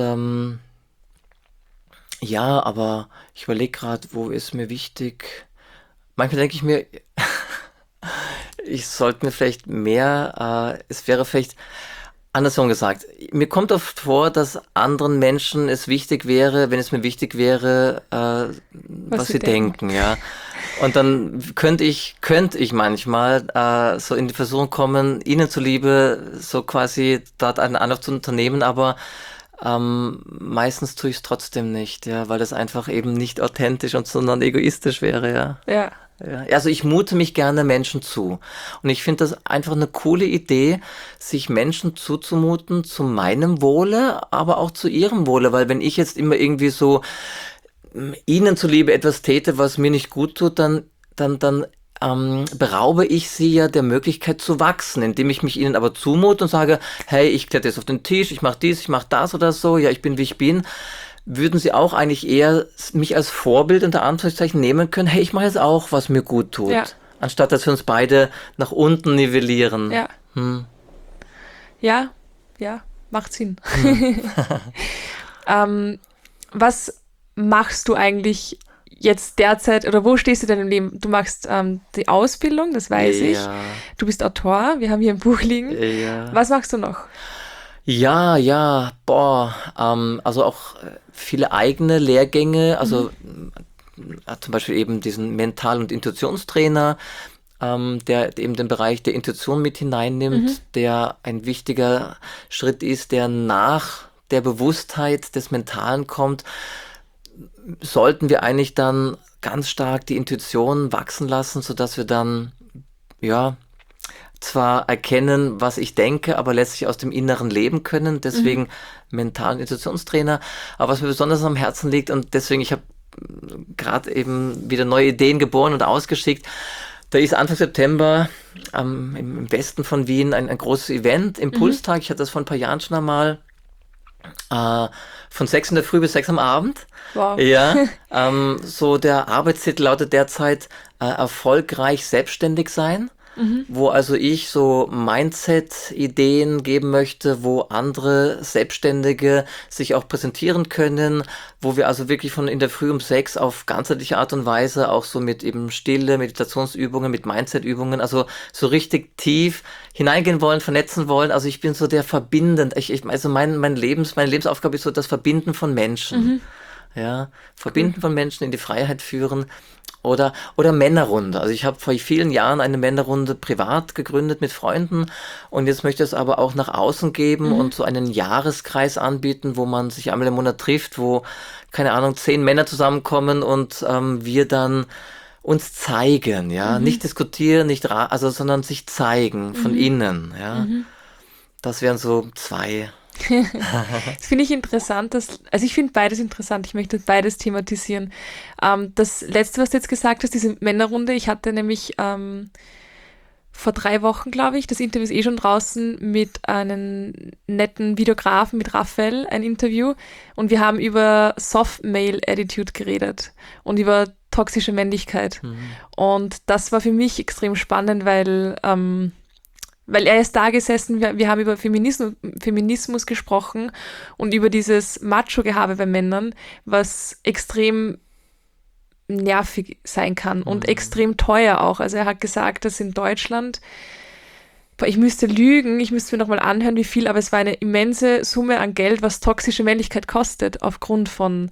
ja, aber ich überlege gerade, wo ist mir wichtig. Manchmal denke ich mir, ich sollte mir vielleicht es wäre vielleicht andersrum gesagt. Mir kommt oft vor, dass anderen Menschen es wichtig wäre, wenn es mir wichtig wäre, was sie denken, ja. Und dann könnte ich manchmal so in die Versuchung kommen, ihnen zuliebe so quasi dort einen Anlauf zu unternehmen, aber meistens tue ich es trotzdem nicht, ja, weil das einfach eben nicht authentisch sondern egoistisch wäre, ja. Ja. Ja, also ich mute mich gerne Menschen zu. Und ich finde das einfach eine coole Idee, sich Menschen zuzumuten zu meinem Wohle, aber auch zu ihrem Wohle. Weil wenn ich jetzt immer irgendwie so ihnen zuliebe etwas täte, was mir nicht gut tut, dann beraube ich sie ja der Möglichkeit zu wachsen, indem ich mich ihnen aber zumute und sage, hey, ich kletter jetzt auf den Tisch, ich mache dies, ich mache das oder so, ja, ich bin, wie ich bin. Würden sie auch eigentlich eher mich als Vorbild unter Anführungszeichen nehmen können, hey, ich mache jetzt auch, was mir gut tut, anstatt dass wir uns beide nach unten nivellieren. Ja, ja, macht Sinn. Was machst du eigentlich jetzt derzeit, oder wo stehst du denn im Leben? Du machst die Ausbildung, das weiß ich. Du bist Autor, wir haben hier ein Buch liegen. Was machst du noch? Also auch viele eigene Lehrgänge, also zum Beispiel eben diesen Mental- und Intuitionstrainer, der eben den Bereich der Intuition mit hineinnimmt, der ein wichtiger Schritt ist, der nach der Bewusstheit des Mentalen kommt. Sollten wir eigentlich dann ganz stark die Intuition wachsen lassen, sodass wir dann, zwar erkennen, was ich denke, aber letztlich aus dem Inneren leben können, deswegen Mental- und Intuitionstrainer. Aber was mir besonders am Herzen liegt und deswegen, ich habe gerade eben wieder neue Ideen geboren und ausgeschickt, da ist Anfang September im Westen von Wien ein großes Event, Impulstag, ich hatte das vor ein paar Jahren schon einmal, von 6 in der Früh bis 6 am Abend. Wow. Ja, so der Arbeitstitel lautet derzeit erfolgreich selbstständig sein. Wo also ich so Mindset-Ideen geben möchte, wo andere Selbstständige sich auch präsentieren können, wo wir also wirklich von in der Früh um 6 auf ganzheitliche Art und Weise auch so mit eben Stille, Meditationsübungen, mit Mindset-Übungen, also so richtig tief hineingehen wollen, vernetzen wollen. Also ich bin so der Verbindend. Also meine Lebensaufgabe ist so das Verbinden von Menschen. Ja, Verbinden von Menschen in die Freiheit führen. Oder Männerrunde. Also ich habe vor vielen Jahren eine Männerrunde privat gegründet mit Freunden und jetzt möchte ich es aber auch nach außen geben und so einen Jahreskreis anbieten, wo man sich einmal im Monat trifft, wo, keine Ahnung, 10 Männer zusammenkommen und wir dann uns zeigen, ja, nicht diskutieren, sondern sich zeigen von innen, ja. Das wären so 2 Das finde ich interessant. Also ich finde beides interessant. Ich möchte beides thematisieren. Das Letzte, was du jetzt gesagt hast, diese Männerrunde, ich hatte nämlich vor 3 Wochen, glaube ich, das Interview ist schon draußen, mit einem netten Videografen, mit Raphael, ein Interview. Und wir haben über Soft Male Attitude geredet und über toxische Männlichkeit. Und das war für mich extrem spannend, weil er ist da gesessen, wir haben über Feminismus gesprochen und über dieses Macho-Gehabe bei Männern, was extrem nervig sein kann und extrem teuer auch. Also er hat gesagt, dass in Deutschland, ich müsste lügen, ich müsste mir nochmal anhören, wie viel, aber es war eine immense Summe an Geld, was toxische Männlichkeit kostet, aufgrund von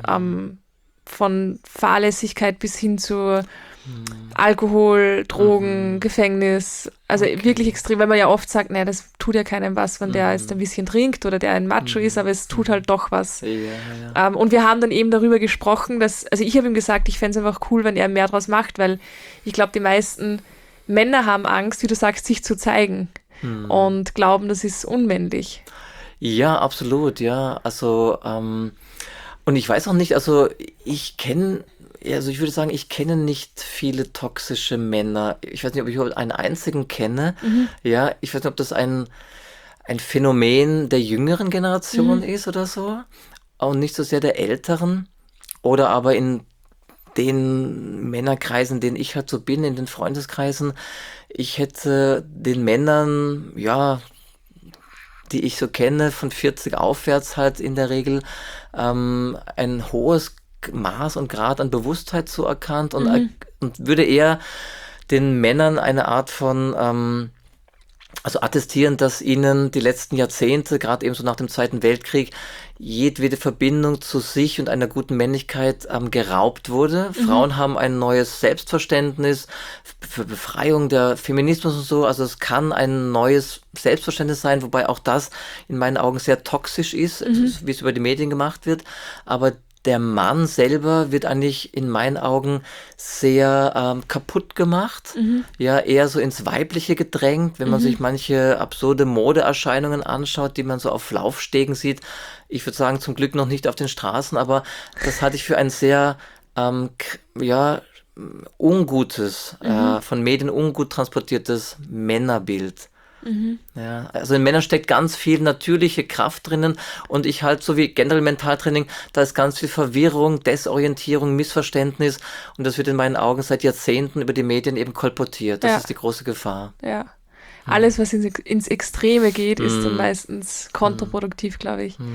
Fahrlässigkeit bis hin zu Alkohol, Drogen, Gefängnis, also wirklich extrem, weil man ja oft sagt, naja, das tut ja keinem was, wenn der jetzt ein bisschen trinkt oder der ein Macho ist, aber es tut halt doch was. Ja. Und wir haben dann eben darüber gesprochen, also ich habe ihm gesagt, ich fände es einfach cool, wenn er mehr draus macht, weil ich glaube, die meisten Männer haben Angst, wie du sagst, sich zu zeigen und glauben, das ist unmännlich. Ja, absolut, ja. Also, und ich weiß auch nicht, also ich würde sagen, ich kenne nicht viele toxische Männer. Ich weiß nicht, ob ich überhaupt einen einzigen kenne. Ja, ich weiß nicht, ob das ein Phänomen der jüngeren Generation ist oder so. Und nicht so sehr der älteren. Oder aber in den Männerkreisen, in denen ich halt so bin, in den Freundeskreisen. Ich hätte den Männern, ja, die ich so kenne, von 40 aufwärts halt in der Regel ein hohes Maß und Grad an Bewusstheit zuerkannt und würde eher den Männern eine Art von, also attestieren, dass ihnen die letzten Jahrzehnte, gerade eben so nach dem Zweiten Weltkrieg, jedwede Verbindung zu sich und einer guten Männlichkeit geraubt wurde. Frauen haben ein neues Selbstverständnis für Befreiung, der Feminismus und so. Also es kann ein neues Selbstverständnis sein, wobei auch das in meinen Augen sehr toxisch ist, wie es über die Medien gemacht wird. Aber der Mann selber wird eigentlich in meinen Augen sehr kaputt gemacht, ja, eher so ins Weibliche gedrängt, wenn man sich manche absurde Modeerscheinungen anschaut, die man so auf Laufstegen sieht. Ich würde sagen, zum Glück noch nicht auf den Straßen, aber das hatte ich für ein sehr, ungutes, von Medien ungut transportiertes Männerbild. Ja, also in Männern steckt ganz viel natürliche Kraft drinnen und ich halt, so wie generell Mentaltraining, da ist ganz viel Verwirrung, Desorientierung, Missverständnis und das wird in meinen Augen seit Jahrzehnten über die Medien eben kolportiert. Das ist die große Gefahr. Ja. Alles, was ins Extreme geht, ist dann meistens kontraproduktiv, glaube ich.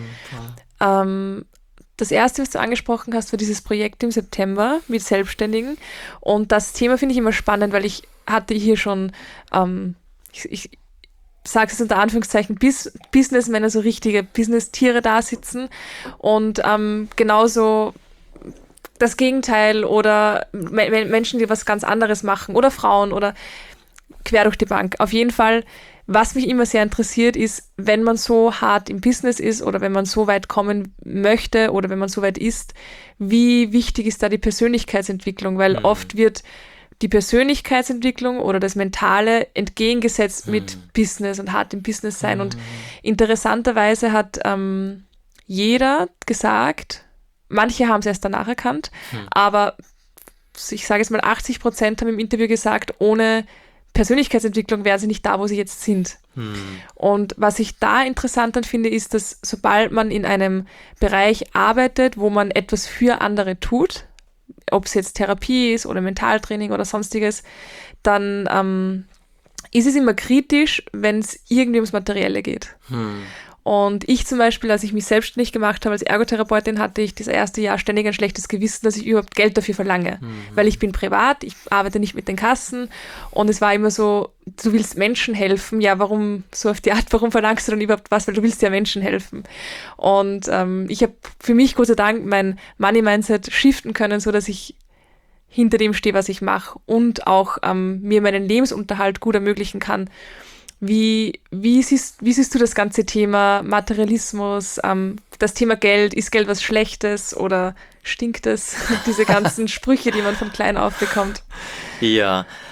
Das erste, was du angesprochen hast, war dieses Projekt im September mit Selbstständigen und das Thema finde ich immer spannend, weil ich hatte hier schon, ich sage es unter Anführungszeichen, Businessmänner, so richtige Business-Tiere da sitzen und genauso das Gegenteil oder Menschen, die was ganz anderes machen oder Frauen oder quer durch die Bank. Auf jeden Fall, was mich immer sehr interessiert ist, wenn man so hart im Business ist oder wenn man so weit kommen möchte oder wenn man so weit ist, wie wichtig ist da die Persönlichkeitsentwicklung, weil oft wird die Persönlichkeitsentwicklung oder das Mentale entgegengesetzt mit Business und hart im Business sein. Und interessanterweise hat jeder gesagt, manche haben es erst danach erkannt, aber ich sage jetzt mal 80% haben im Interview gesagt, ohne Persönlichkeitsentwicklung wären sie nicht da, wo sie jetzt sind. Und was ich da interessant dann finde, ist, dass sobald man in einem Bereich arbeitet, wo man etwas für andere tut, ob es jetzt Therapie ist oder Mentaltraining oder sonstiges, dann ist es immer kritisch, wenn es irgendwie ums Materielle geht. Und ich zum Beispiel, als ich mich selbstständig gemacht habe als Ergotherapeutin, hatte ich das erste Jahr ständig ein schlechtes Gewissen, dass ich überhaupt Geld dafür verlange. Weil ich bin privat, ich arbeite nicht mit den Kassen und es war immer so, du willst Menschen helfen, ja, warum so auf die Art, warum verlangst du dann überhaupt was, weil du willst ja Menschen helfen. Und ich habe für mich, Gott sei Dank, mein Money-Mindset shiften können, so dass ich hinter dem stehe, was ich mache und auch mir meinen Lebensunterhalt gut ermöglichen kann. Wie siehst du das ganze Thema Materialismus, das Thema Geld? Ist Geld was Schlechtes oder stinkt es? Diese ganzen Sprüche, die man von klein auf bekommt. Ja,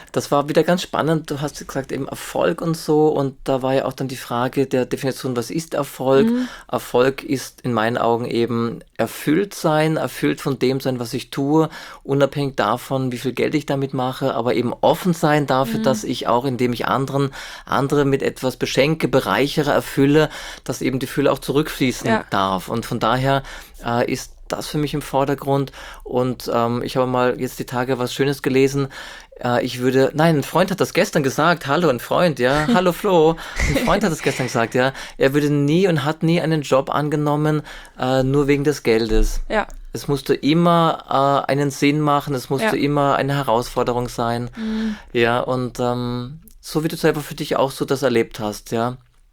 das war wieder ganz spannend. Du hast gesagt, eben Erfolg und so. Und da war ja auch dann die Frage der Definition, was ist Erfolg? Erfolg ist in meinen Augen eben erfüllt sein, erfüllt von dem sein, was ich tue, unabhängig davon, wie viel Geld ich damit mache, aber eben offen sein dafür, dass ich auch, indem ich andere mit etwas beschenke, bereichere, erfülle, dass eben die Fülle auch zurückfließen darf. Und von daher ist das für mich im Vordergrund. Und ich habe mal jetzt die Tage was Schönes gelesen. Ein Freund hat das gestern gesagt. Hallo, ein Freund, ja. Hallo Flo. Ein Freund hat das gestern gesagt, ja. Er würde nie und hat nie einen Job angenommen, nur wegen des Geldes. Ja. Es musste immer einen Sinn machen, es musste immer eine Herausforderung sein. Ja, und so wie du selber für dich auch so das erlebt hast, ja.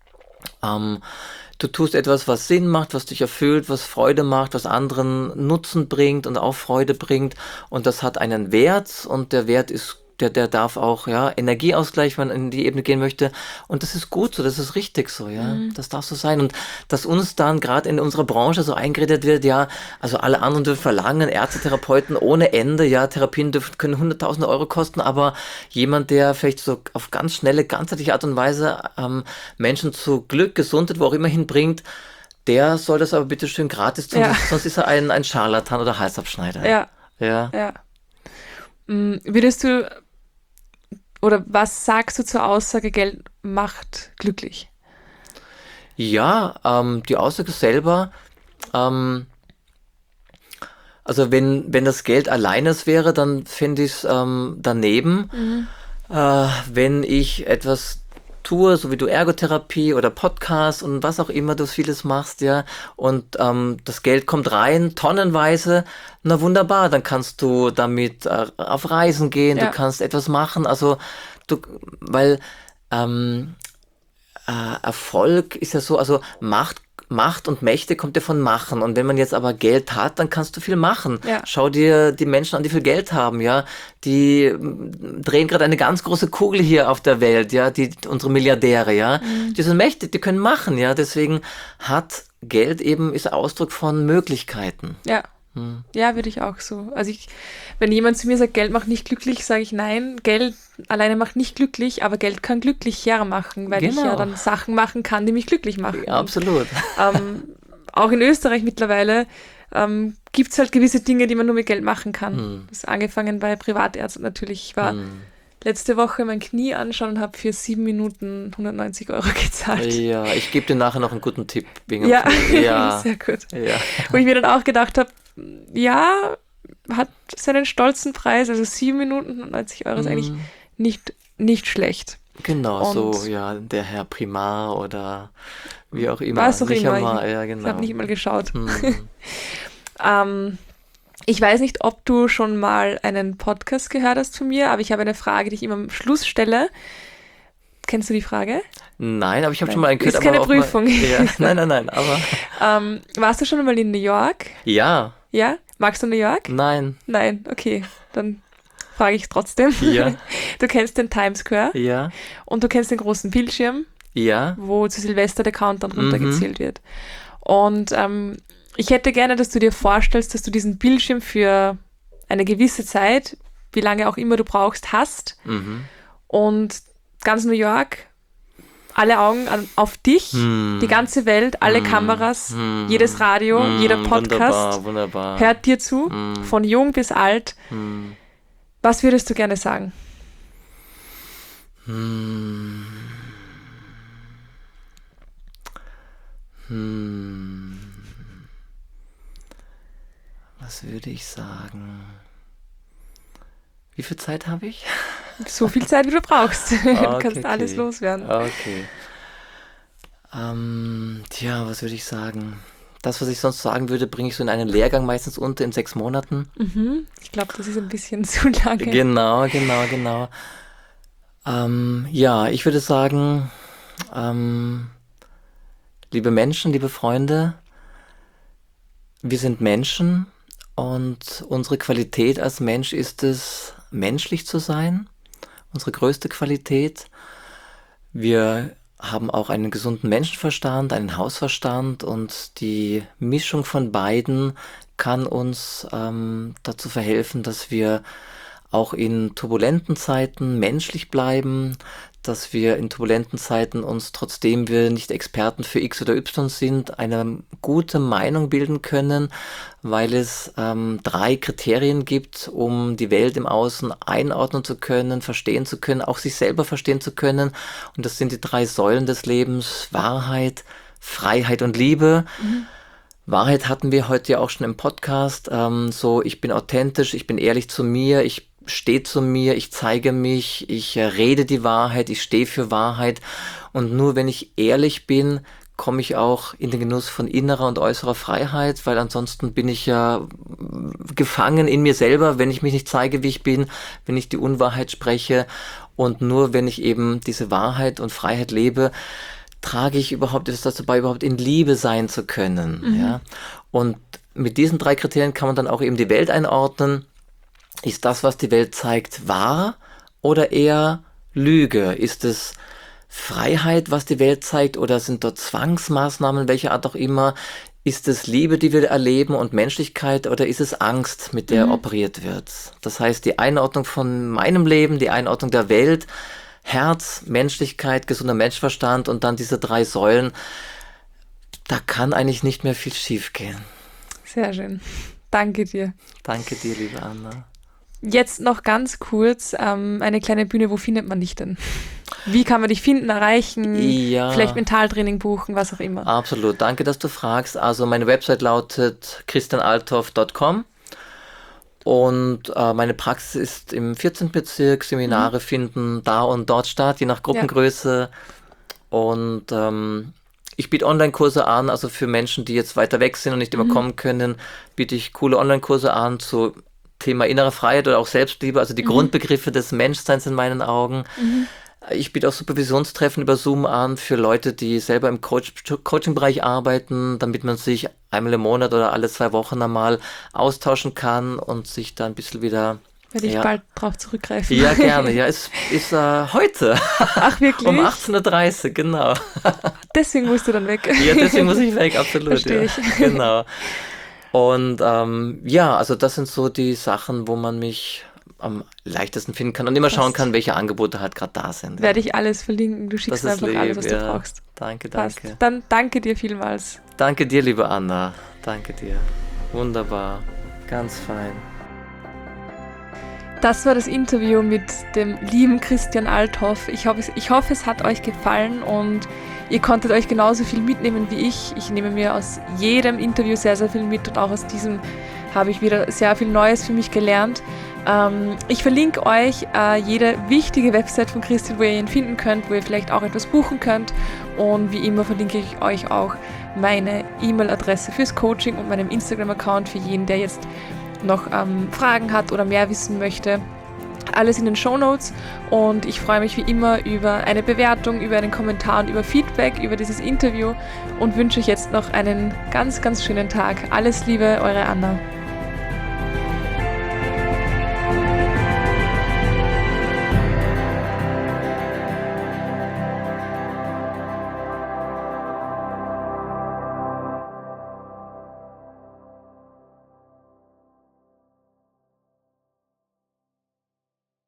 Du tust etwas, was Sinn macht, was dich erfüllt, was Freude macht, was anderen Nutzen bringt und auch Freude bringt. Und das hat einen Wert und der Wert ist, der darf auch, Energieausgleich, wenn man in die Ebene gehen möchte. Und das ist gut so, das ist richtig so, ja. Das darf so sein. Und dass uns dann gerade in unserer Branche so eingeredet wird, ja, also alle anderen dürfen verlangen, Ärzte, Therapeuten ohne Ende, ja, Therapien können 100.000 Euro kosten, aber jemand, der vielleicht so auf ganz schnelle, ganzheitliche Art und Weise Menschen zu Glück, Gesundheit, wo auch immer hinbringt, der soll das aber bitte schön gratis tun, sonst ist er ein Scharlatan oder Halsabschneider. Ja. Würdest du, oder was sagst du zur Aussage, Geld macht glücklich? Ja, die Aussage selber, also wenn das Geld alleines wäre, dann finde ich es daneben. Wenn ich etwas tue, so wie du Ergotherapie oder Podcast und was auch immer du vieles machst, ja, und das Geld kommt rein, tonnenweise, na wunderbar, dann kannst du damit auf Reisen gehen, du kannst etwas machen, also weil Erfolg ist ja so, also Macht und Mächte kommt ja von Machen. Und wenn man jetzt aber Geld hat, dann kannst du viel machen. Ja. Schau dir die Menschen an, die viel Geld haben, ja. Die drehen gerade eine ganz große Kugel hier auf der Welt, ja. Unsere Milliardäre, ja. Die sind mächtig, die können machen, ja. Deswegen hat Geld ist Ausdruck von Möglichkeiten. Ja. Ja, würde ich auch so. Also wenn jemand zu mir sagt, Geld macht nicht glücklich, sage ich nein, Geld alleine macht nicht glücklich, aber Geld kann glücklicher machen, weil ich ja dann Sachen machen kann, die mich glücklich machen. Ja, absolut. Auch in Österreich mittlerweile gibt es halt gewisse Dinge, die man nur mit Geld machen kann. Das ist angefangen bei Privatärzten natürlich. Ich war letzte Woche mein Knie anschauen und habe für 7 Minuten 190 Euro gezahlt. Ja, ich gebe dir nachher noch einen guten Tipp. Wegen ja, sehr gut. Ja. Wo ich mir dann auch gedacht habe, ja, hat seinen stolzen Preis, also 7 Minuten 190 Euro ist eigentlich nicht schlecht. Genau, und so, ja, der Herr Primar oder wie auch immer. Was auch immer. Genau. Ich habe nicht mal geschaut. Ich weiß nicht, ob du schon mal einen Podcast gehört hast von mir, aber ich habe eine Frage, die ich immer am Schluss stelle. Kennst du die Frage? Nein, aber ich habe schon mal einen gehört. Ist keine Prüfung. Nein, aber... warst du schon mal in New York? Ja. Ja? Magst du New York? Nein. Nein, okay, dann frage ich trotzdem. Ja. Du kennst den Times Square? Ja. Und du kennst den großen Bildschirm? Ja. Wo zu Silvester der Countdown runtergezählt wird. Und ich hätte gerne, dass du dir vorstellst, dass du diesen Bildschirm für eine gewisse Zeit, wie lange auch immer du brauchst, hast. Und ganz New York, alle Augen auf dich, die ganze Welt, alle Kameras, jedes Radio, jeder Podcast wunderbar. hört dir zu, von jung bis alt. Was würdest du gerne sagen? Was würde ich sagen? Wie viel Zeit habe ich? So viel Zeit, wie du brauchst. Du kannst alles loswerden. Okay. Was würde ich sagen? Das, was ich sonst sagen würde, bringe ich so in einen Lehrgang meistens unter in 6 Monaten. Ich glaube, das ist ein bisschen zu lange. Genau. Ich würde sagen, liebe Menschen, liebe Freunde, wir sind Menschen und unsere Qualität als Mensch ist es, menschlich zu sein. Unsere größte Qualität. Wir haben auch einen gesunden Menschenverstand, einen Hausverstand und die Mischung von beiden kann uns dazu verhelfen, dass wir auch in turbulenten Zeiten menschlich bleiben, dass wir in turbulenten Zeiten uns, trotzdem wir nicht Experten für X oder Y sind, eine gute Meinung bilden können, weil es 3 Kriterien gibt, um die Welt im Außen einordnen zu können, verstehen zu können, auch sich selber verstehen zu können. Und das sind die 3 Säulen des Lebens: Wahrheit, Freiheit und Liebe. Wahrheit hatten wir heute ja auch schon im Podcast. Ich bin authentisch, ich bin ehrlich zu mir, ich stehe zu mir, ich zeige mich, ich rede die Wahrheit, ich stehe für Wahrheit. Und nur wenn ich ehrlich bin, komme ich auch in den Genuss von innerer und äußerer Freiheit, weil ansonsten bin ich ja gefangen in mir selber, wenn ich mich nicht zeige, wie ich bin, wenn ich die Unwahrheit spreche. Und nur wenn ich eben diese Wahrheit und Freiheit lebe, ist das dabei, überhaupt in Liebe sein zu können. Ja? Und mit diesen 3 Kriterien kann man dann auch eben die Welt einordnen. Ist das, was die Welt zeigt, wahr oder eher Lüge? Ist es Freiheit, was die Welt zeigt, oder sind dort Zwangsmaßnahmen, welcher Art auch immer? Ist es Liebe, die wir erleben, und Menschlichkeit, oder ist es Angst, mit der operiert wird? Das heißt, die Einordnung von meinem Leben, die Einordnung der Welt, Herz, Menschlichkeit, gesunder Menschenverstand und dann diese 3 Säulen, da kann eigentlich nicht mehr viel schief gehen. Sehr schön. Danke dir. Danke dir, liebe Anna. Jetzt noch ganz kurz eine kleine Bühne. Wo findet man dich denn? Wie kann man dich finden, erreichen, vielleicht Mentaltraining buchen, was auch immer? Absolut, danke, dass du fragst. Also meine Website lautet christianalthoff.com und meine Praxis ist im 14. Bezirk. Seminare finden da und dort statt, je nach Gruppengröße. Und ich biete Online-Kurse an, also für Menschen, die jetzt weiter weg sind und nicht immer kommen können, biete ich coole Online-Kurse an zu Thema innere Freiheit oder auch Selbstliebe, also die Grundbegriffe des Menschseins in meinen Augen. Ich biete auch Supervisionstreffen über Zoom an für Leute, die selber im Coaching-Bereich arbeiten, damit man sich einmal im Monat oder alle 2 Wochen einmal austauschen kann und sich da ein bisschen wieder... Werde ich bald drauf zurückgreifen. Ja, gerne. Ja, es ist heute. Ach, wirklich? Um 18.30 Uhr, genau. Deswegen musst du dann weg. Ja, deswegen muss ich weg, absolut. Verstehe ich. Genau. Und also das sind so die Sachen, wo man mich am leichtesten finden kann und immer schauen kann, welche Angebote halt gerade da sind. Werde ich alles verlinken. Du schickst einfach alles, was du brauchst. Danke. Passt. Dann danke dir vielmals. Danke dir, liebe Anna. Danke dir. Wunderbar. Ganz fein. Das war das Interview mit dem lieben Christian Althoff. Ich hoffe, es hat euch gefallen und ihr konntet euch genauso viel mitnehmen wie ich. Ich nehme mir aus jedem Interview sehr, sehr viel mit und auch aus diesem habe ich wieder sehr viel Neues für mich gelernt. Ich verlinke euch jede wichtige Website von Christian, wo ihr ihn finden könnt, wo ihr vielleicht auch etwas buchen könnt. Und wie immer verlinke ich euch auch meine E-Mail-Adresse fürs Coaching und meinen Instagram-Account für jeden, der jetzt noch Fragen hat oder mehr wissen möchte. Alles in den Shownotes, und ich freue mich wie immer über eine Bewertung, über einen Kommentar und über Feedback über dieses Interview und wünsche euch jetzt noch einen ganz, ganz schönen Tag. Alles Liebe, eure Anna.